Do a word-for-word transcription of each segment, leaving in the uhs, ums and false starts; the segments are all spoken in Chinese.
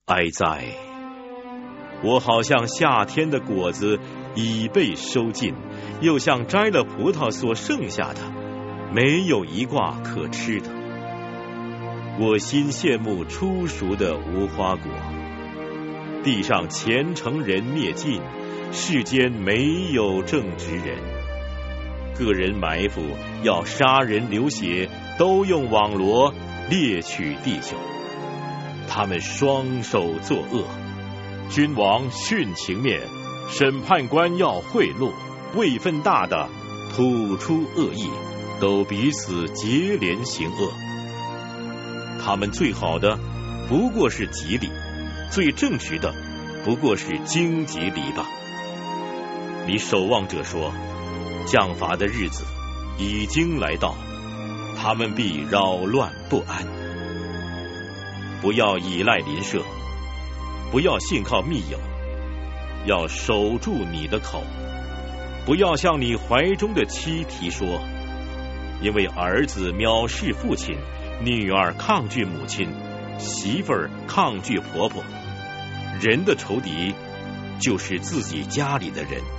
哀哉！我好像夏天的果子已被收尽，又像摘了葡萄所剩下的，没有一挂可吃的。我心羡慕初熟的无花果，地上虔诚人灭尽，世间没有正直人。个人埋伏，要杀人流血，都用网罗猎取弟兄。他们双手作恶，君王徇情面，审判官要贿赂，位分大的吐出恶意，都彼此结连行恶。他们最好的不过是吉利，最正直的不过是荆棘篱笆。你守望者说，降罚的日子已经来到，他们必扰乱不安。不要依赖邻舍，不要信靠密友，要守住你的口，不要向你怀中的妻提说，因为儿子藐视父亲，女儿抗拒母亲，媳妇儿抗拒婆婆。人的仇敌就是自己家里的人。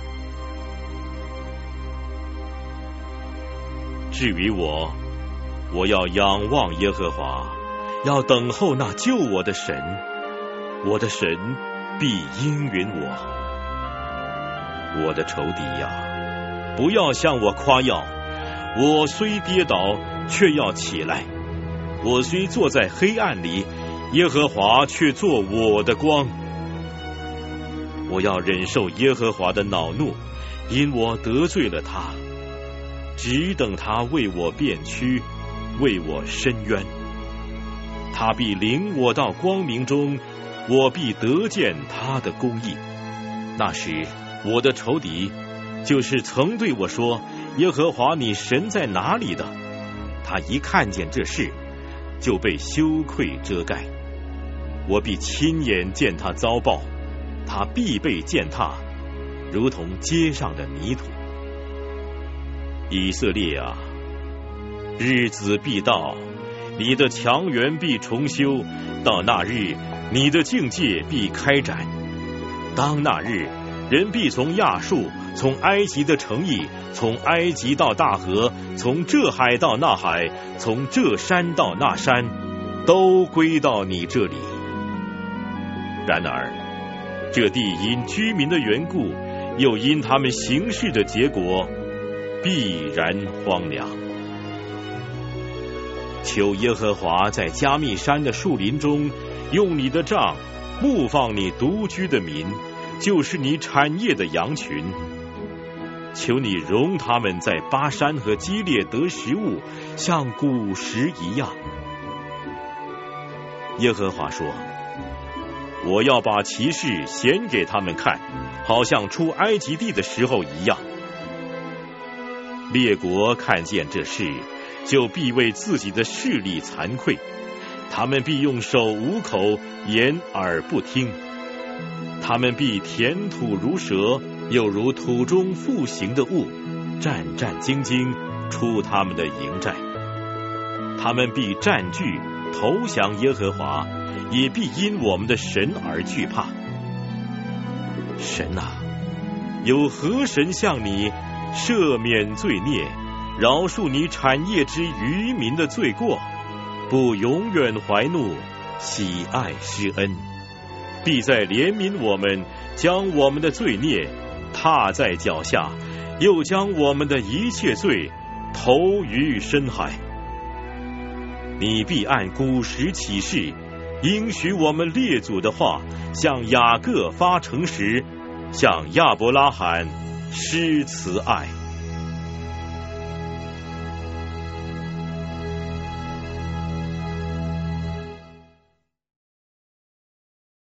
至于我，我要仰望耶和华，要等候那救我的神，我的神必应允我。我的仇敌呀，不要向我夸耀，我虽跌倒，却要起来；我虽坐在黑暗里，耶和华却做我的光。我要忍受耶和华的恼怒，因我得罪了他，只等他为我辩屈，为我伸冤。他必领我到光明中，我必得见他的公义。那时我的仇敌，就是曾对我说，耶和华你神在哪里的，他一看见这事，就被羞愧遮盖。我必亲眼见他遭报，他必被践踏，如同街上的泥土。以色列啊，日子必到，你的墙垣必重修，到那日，你的境界必开展。当那日，人必从亚述，从埃及的城邑，从埃及到大河，从这海到那海，从这山到那山，都归到你这里。然而，这地因居民的缘故，又因他们行事的结果，必然荒凉。求耶和华在加密山的树林中，用你的杖牧放你独居的民，就是你产业的羊群。求你容他们在巴山和基列得食物，像古时一样。耶和华说，我要把奇事显给他们看，好像出埃及地的时候一样。列国看见这事，就必为自己的势力惭愧，他们必用手捂口，掩耳不听。他们必填土如蛇，又如土中复行的物，战战兢兢出他们的营寨。他们必占据投降耶和华，也必因我们的神而惧怕。神啊，有何神向你赦免罪孽，饶恕你产业之渔民的罪过，不永远怀怒，喜爱施恩，必在怜悯我们，将我们的罪孽踏在脚下，又将我们的一切罪投于深海。你必按古时起誓，应许我们列祖的话，向雅各发诚实，向亚伯拉罕施慈爱。